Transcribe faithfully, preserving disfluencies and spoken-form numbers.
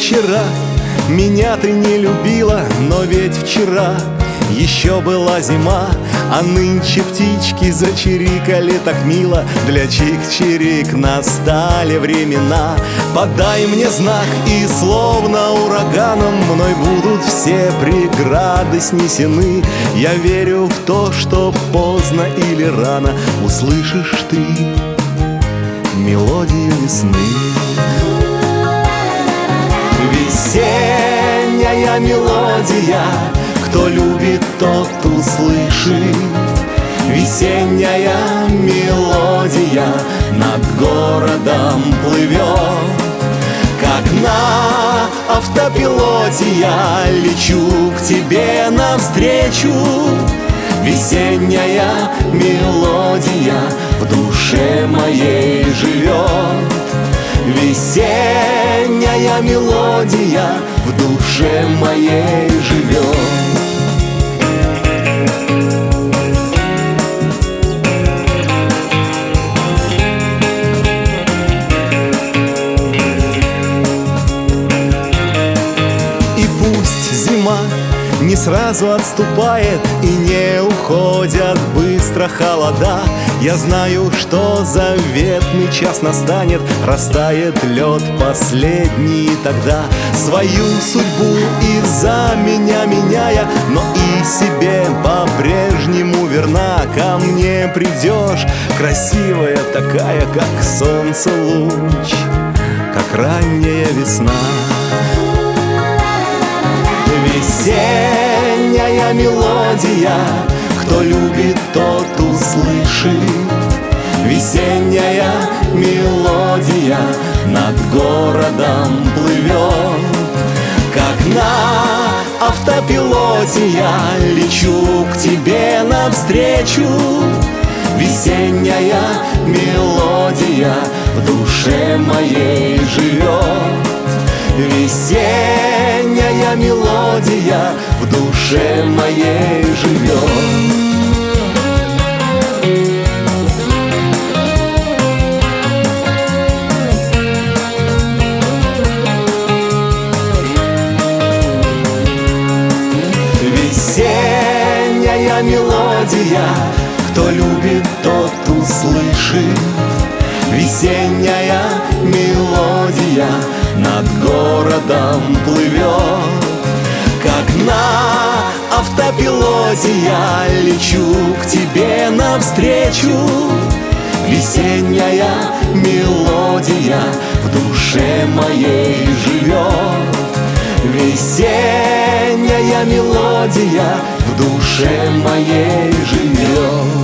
вчера меня ты не любила, но ведь вчера еще была зима, а нынче птички зачирикали так мило. Для чик-чирик настали времена. Подай мне знак, и словно ураганом мной будут все преграды снесены. Я верю в то, что поздно или рано услышишь ты мелодию весны. Весенняя мелодия, кто любит, тот услышит. Весенняя мелодия над городом плывет. Как на автопилоте я лечу к тебе навстречу. Весенняя мелодия в душе моей живет. Весенняя мелодия в душе моей живет. И пусть зима не сразу отступает и не уходят быстро холода, я знаю, что заветный час настанет, растает лед последний, тогда свою судьбу из-за меня меняя, но и себе по-прежнему верна. Ко мне придешь, красивая такая, как солнце луч, как ранняя весна. Весенняя мелодия, кто любит, тот услышит. Весенняя мелодия над городом плывет. Как на автопилоте я лечу к тебе навстречу. Весенняя мелодия в душе моей живет. Весенняя мелодия в душе моей живет. Весенняя мелодия, кто любит, тот услышит. Весенняя мелодия над городом плывет. Как на автопилоте я лечу к тебе навстречу. Весенняя мелодия в душе моей живет. Весенняя мелодия в душе моей живет.